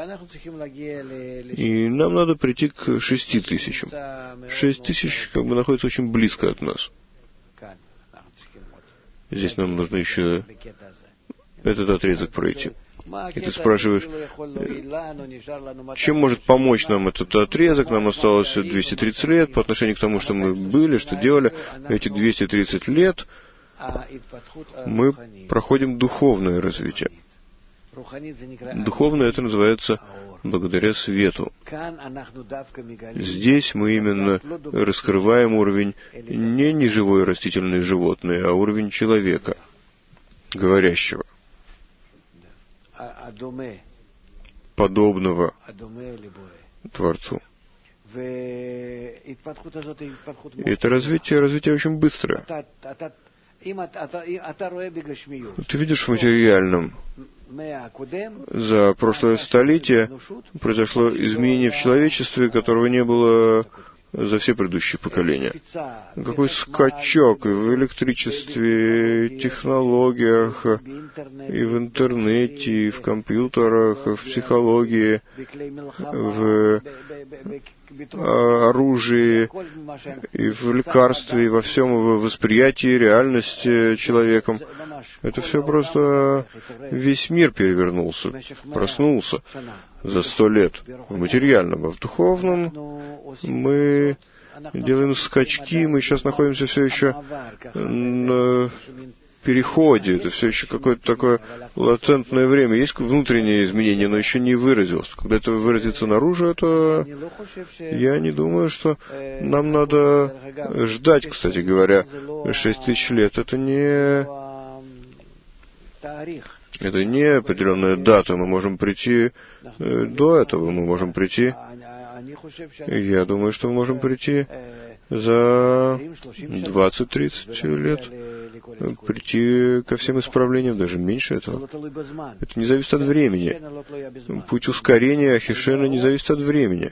И нам надо прийти к 6000. 6000 как бы находится очень близко от нас. Здесь нам нужно еще этот отрезок пройти. И ты спрашиваешь, чем может помочь нам этот отрезок? Нам осталось 230 лет по отношению к тому, что мы были, что делали. Эти 230 лет мы проходим духовное развитие. Духовное это называется благодаря свету. Здесь мы именно раскрываем уровень не неживое растительное животное, а уровень человека, говорящего, подобного Творцу. И это развитие очень быстрое. Ты видишь в материальном. За прошлое столетие произошло изменение в человечестве, которого не было за все предыдущие поколения. Какой скачок и в электричестве, и технологиях, и в интернете, и в компьютерах, и в психологии, в оружии, и в лекарстве, и во всем в восприятии реальности человеком. Это все просто весь мир перевернулся, проснулся за 100 лет. В материальном, а в духовном мы делаем скачки, мы сейчас находимся все еще переходе, это все еще какое-то такое латентное время. Есть внутреннее изменение, но еще не выразилось. Когда это выразится наружу, это я не думаю, что нам надо ждать, кстати говоря, 6000 лет. Это не определенная дата. Мы можем прийти до этого, мы можем прийти. Я думаю, что мы можем прийти за 20-30 лет, прийти ко всем исправлениям, даже меньше этого. Это не зависит от времени. Путь ускорения Ахишена не зависит от времени.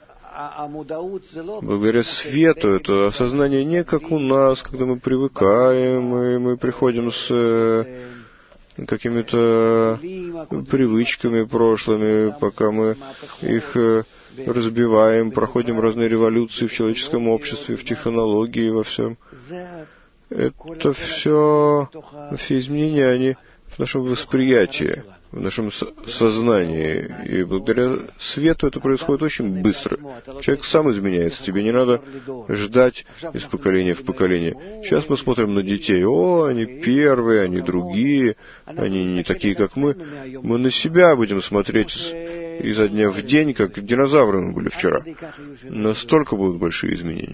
Благодаря свету это осознание не как у нас, когда мы привыкаем, и мы приходим с какими-то привычками прошлыми, пока мы их разбиваем, проходим разные революции в человеческом обществе, в технологии, во всем. Это все изменения, они в нашем восприятии, в нашем сознании. И благодаря свету это происходит очень быстро. Человек сам изменяется. Тебе не надо ждать из поколения в поколение. Сейчас мы смотрим на детей. О, они первые, они другие, они не такие, как мы. Мы на себя будем смотреть изо дня в день, как динозавры мы были вчера. Настолько будут большие изменения.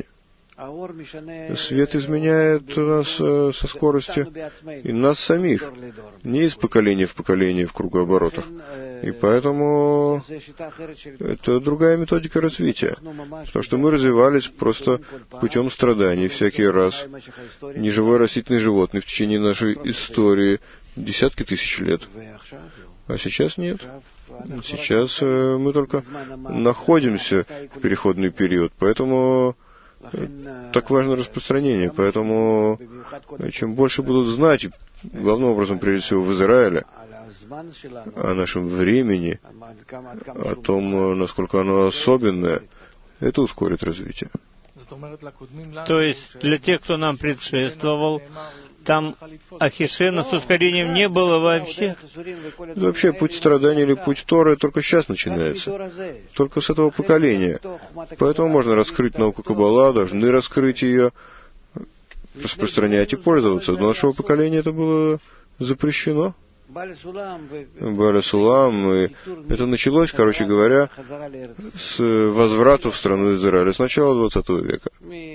Свет изменяет нас со скоростью и нас самих, не из поколения в поколение в кругооборотах. И поэтому это другая методика развития. Потому что мы развивались просто путем страданий всякий раз. Неживой растительный животный в течение нашей истории десятки тысяч лет. А сейчас нет. Сейчас мы только находимся в переходный период. Поэтому так важно распространение. Поэтому чем больше будут знать, главным образом, прежде всего, в Израиле, о нашем времени, о том, насколько оно особенное, это ускорит развитие. То есть для тех, кто нам предшествовал, там Ахишена с ускорением не было вообще? Вообще путь страдания или путь Торы только сейчас начинается. Только с этого поколения. Поэтому можно раскрыть науку Каббала, должны раскрыть ее, распространять и пользоваться. До нашего поколения это было запрещено. Баля Сулам, и это началось, короче говоря, с возврата в страну Израиля, с начала 20 века.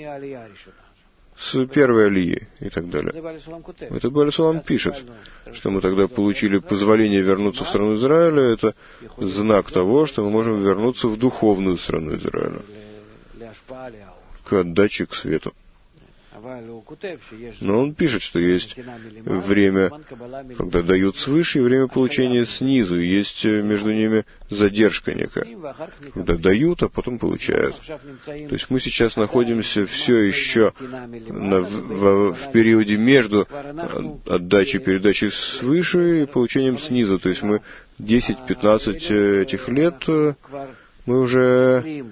С первой алии и так далее. Это Баля Сулам пишет, что мы тогда получили позволение вернуться в страну Израиля. Это знак того, что мы можем вернуться в духовную страну Израиля, к отдаче, к свету. Но он пишет, что есть время, когда дают свыше, и время получения снизу. И есть между ними задержка некая, когда дают, а потом получают. То есть мы сейчас находимся все еще в периоде между отдачей и передачей свыше и получением снизу. То есть мы 10-15 этих лет мы уже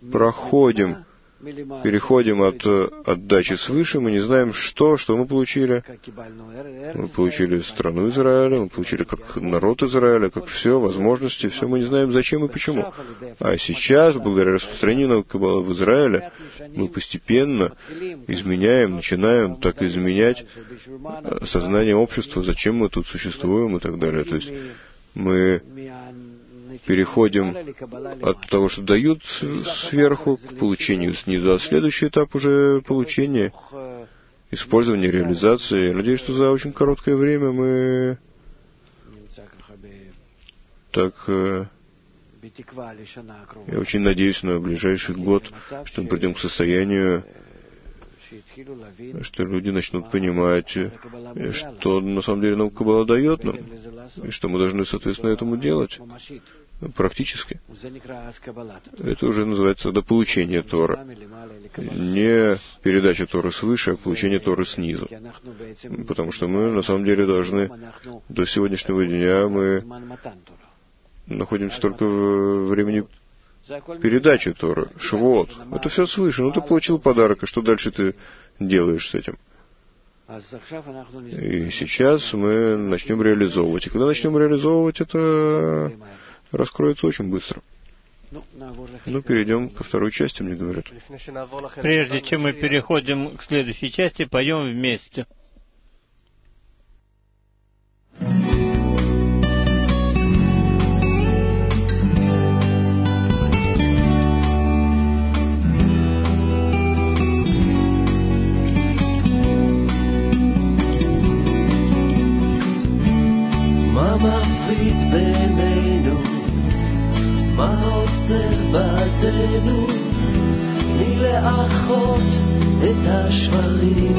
переходим от отдачи свыше, мы не знаем, что мы получили. Мы получили страну Израиля, мы получили как народ Израиля, как все, возможности, все, мы не знаем, зачем и почему. А сейчас, благодаря распространению науки Каббала в Израиле, мы постепенно начинаем так изменять сознание общества, зачем мы тут существуем и так далее. То есть мы переходим от того, что дают сверху, к получению снизу. А следующий этап уже получения, использования, реализации. Я надеюсь, что за очень короткое время мы так... Я очень надеюсь на ближайший год, что мы придем к состоянию, что люди начнут понимать, что на самом деле наука Каббала дает нам, и что мы должны, соответственно, этому делать практически. Это уже называется тогда получение Торы. Не передача Торы свыше, а получение Торы снизу. Потому что мы, на самом деле, должны до сегодняшнего дня мы находимся только в времени передачи Торы, Швуот. Это все свыше. Ну, ты получил подарок, и что дальше ты делаешь с этим? И сейчас мы начнем реализовывать. И когда начнем реализовывать, это раскроется очень быстро. Ну, перейдем ко второй части, мне говорят. Прежде чем мы переходим к следующей части, поем вместе. מפריד בינינו, מה עוצר בעדנו, תני לאחות את השברים.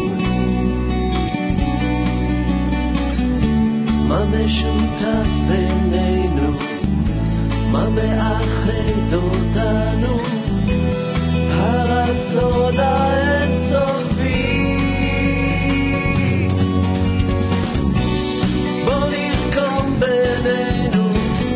מה משותף בינינו, מה מאחד אותנו, הרצון האינסופי. בוא נרקום בינינו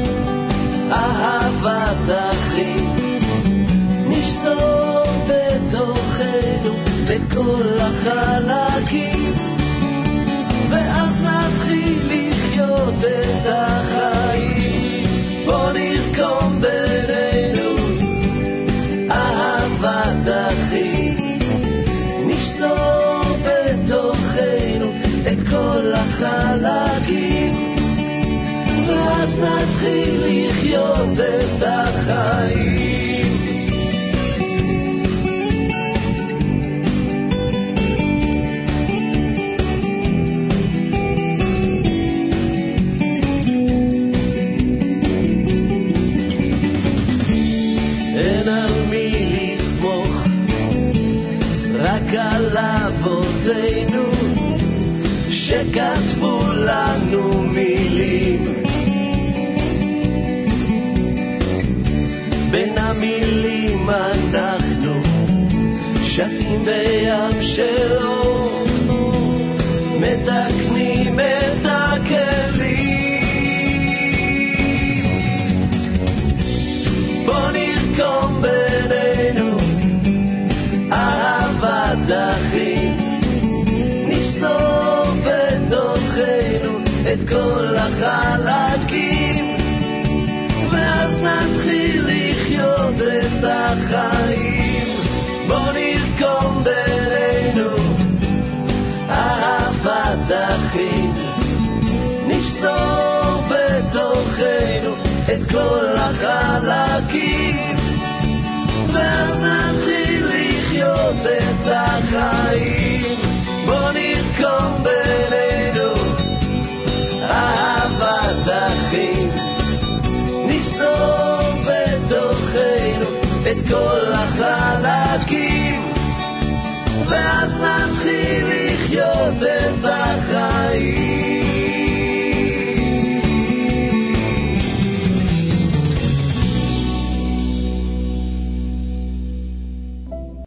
אהבת אחים, נשזור בתוכנו את כל החלקים, ואז נתחיל לחיות את החיים. בוא נרקום בינינו אהבת אחים, נשזור בתוכנו את כל החלקים, ואז נתחיל לחיות את החיים. אין על מי לסמוך, רק על אבותינו שכתבו לנו מילים. בין המילים אנחנו שתים בים שלו, מתקנים את הכלים. בוא נרקום בינינו אהבת אחים, נשזור בתוכנו את כל החלקים, ואז נתחיל לחיות את החיים. בוא נרקום בינינו אהבת אחים, נשזור בתוכנו את כל החלקים, ואז נתחיל לחיות את החיים. בוא נרקום בינינו אהבת אחים, נשזור בתוכנו את כל החלקים, ואז נתחיל לחיות את החיים.